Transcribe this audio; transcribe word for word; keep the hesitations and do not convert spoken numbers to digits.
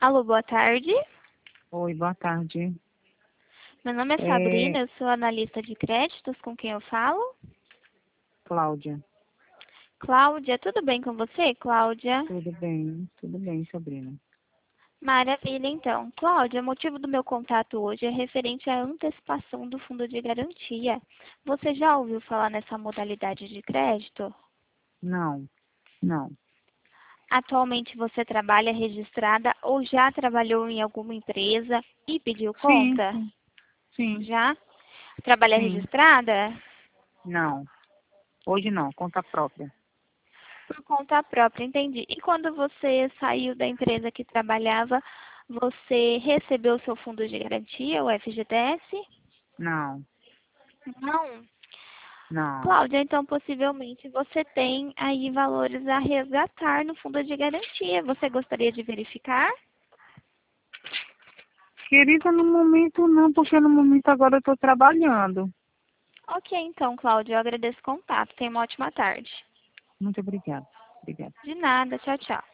Alô, boa tarde. Oi, boa tarde. Meu nome é É Sabrina, eu sou analista de créditos, com quem eu falo? Cláudia. Cláudia, tudo bem com você, Cláudia? Tudo bem, tudo bem, Sabrina. Maravilha, então. Cláudia, o motivo do meu contato hoje é referente à antecipação do fundo de garantia. Você já ouviu falar nessa modalidade de crédito? Não, não. Atualmente você trabalha registrada ou já trabalhou em alguma empresa e pediu Sim, conta? sim, sim, Já? Trabalha sim. registrada? Não. Hoje não, conta própria. Por conta própria, entendi. E quando você saiu da empresa que trabalhava, você recebeu o seu fundo de garantia, o F G T S? Não, Não. não. Cláudia, então possivelmente você tem aí valores a resgatar no fundo de garantia. Você gostaria de verificar? Querida, no momento não, porque no momento agora eu estou trabalhando. Ok, então, Cláudia, eu agradeço o contato. Tenha uma ótima tarde. Muito obrigada. Obrigada. De nada, tchau, tchau.